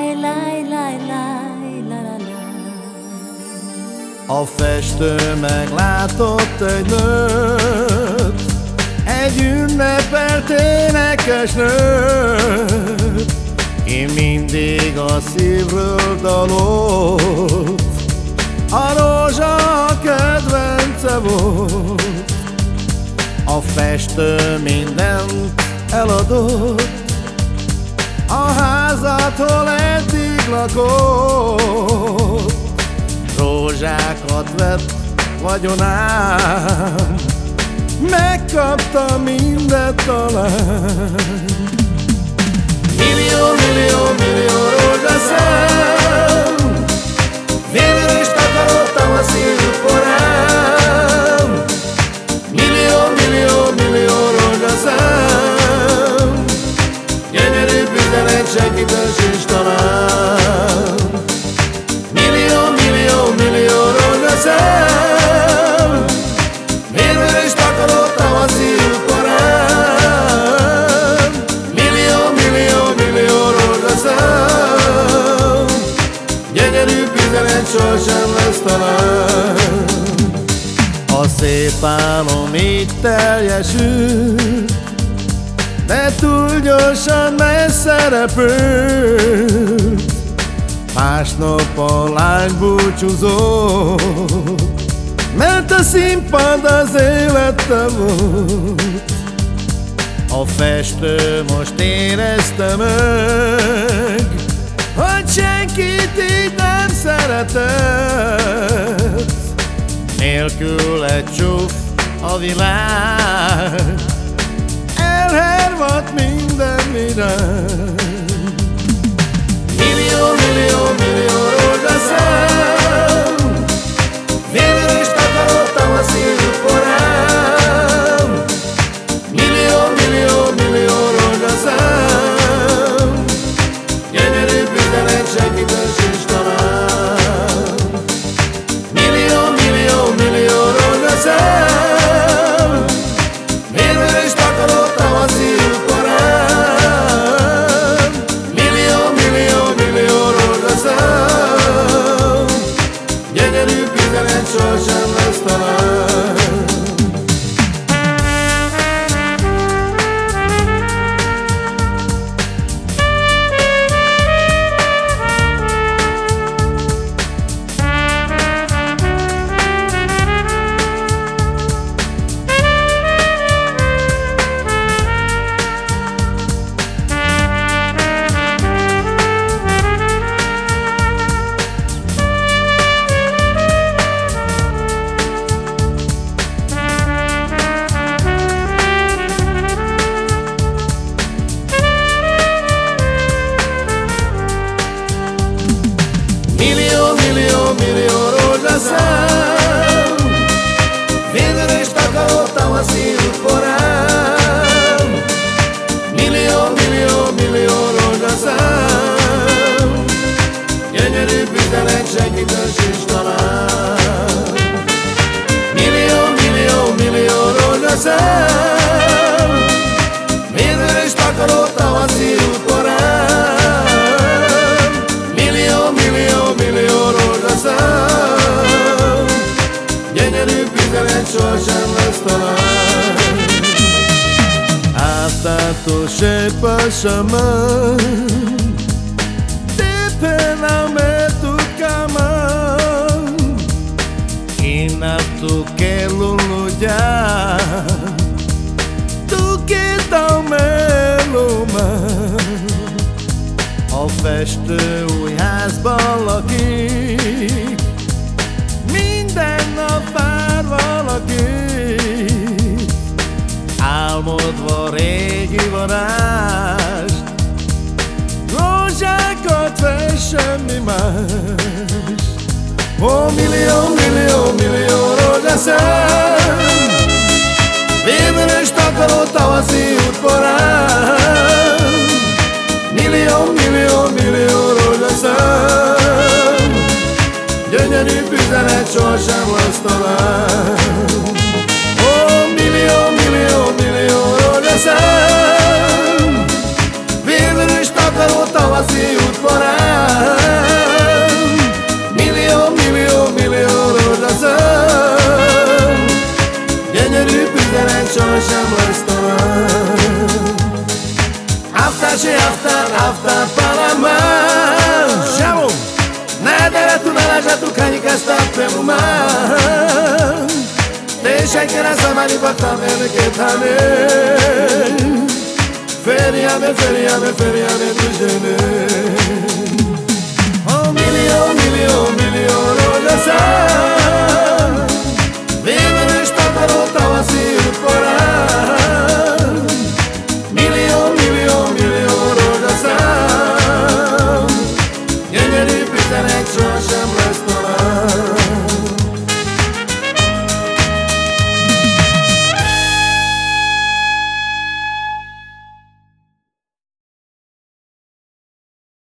A festő meglátott egy nőt, egy ünnepelt énekes nőt, ki mindig a szívről dalolt, a rózsa a kedvence volt. A festő mindent eladott, a házat, hol eddig lakott, rózsákat vett vagyonán, megkapta mindet talán. Millió, millió, millió rózsaszám, végül is takarodtam a szív porán. Millió, millió, millió rózsaszám, gyönyörű üzenet, segítős is talán. Millió, millió, millió rózsaszám, végül is takarodtam a szív porán. Millió, millió, millió rózsaszám, gyönyörű üzenet, sosem lesz talán. A szép álom így teljesült, de túl gyorsan messze repült. Másnap a lány búcsúzott, mert a színpad az élete volt. A festő most érezte meg, hogy senkit így nem szeretett. Nélkül egy csúf a világ, elhervadt minden irány. Millió, millió, millió rózsaszám, végül is takarodtam a szív porán. Millió, millió, millió rózsaszám, gyönyörű üzenet, segítős is talán. Millió, millió, millió rózsaszám, végül is takarodtam a szív porán. Millió, millió, millió rózsaszám, gyönyörű üzenet, sosem lesz talán. Millió, millió, millió rózsaszám, végül is takarodtam a szív porán. Millió, millió, millió rózsaszám, gyönyörű üzenet, segítős is talán. Millió, millió, millió rózsaszám, végül is takarodtam a szív porán. Millió, millió, millió rózsaszám, gyönyörű üzenet, sosem lesz talán. Átlátó shape a shaman, depena me tu kaman, ina tu que lulujan, tu que tau meluman. A festő új házban lakik, minden nap vár valakit, álmodva régi varást, rózsákat fest, semmi más. Ó, millió, millió, millió rózsaszám, végül is takarodtam a szív porán. Millió, millió, millió rózsaszám, gyönyörű üzenet, sosem lesz talán. Ó, millió, millió, millió rózsaszám, végül is takarodtam a szív porán. Afta para mais Chamo Nada tu na já tu cani que está pelo mar Deixa que nessa mani bota bem que tá bem Feriame do gene Oh milhão, olha só